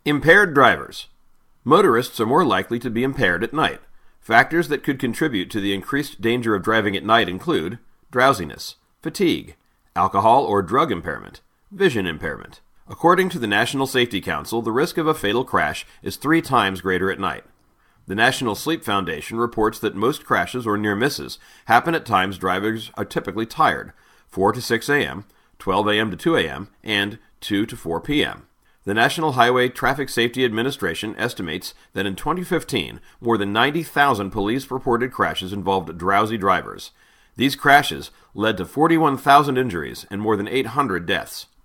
Impaired drivers. Motorists are more likely to be impaired at night. Factors that could contribute to the increased danger of driving at night include drowsiness, fatigue, alcohol or drug impairment, vision impairment. According to the National Safety Council, the risk of a fatal crash is 3 times greater at night. The National Sleep Foundation reports that most crashes or near misses happen at times drivers are typically tired, 4 to 6 a.m., 12 a.m. to 2 a.m., and 2 to 4 p.m. The National Highway Traffic Safety Administration estimates that in 2015, more than 90,000 police-reported crashes involved drowsy drivers. These crashes led to 41,000 injuries and more than 800 deaths.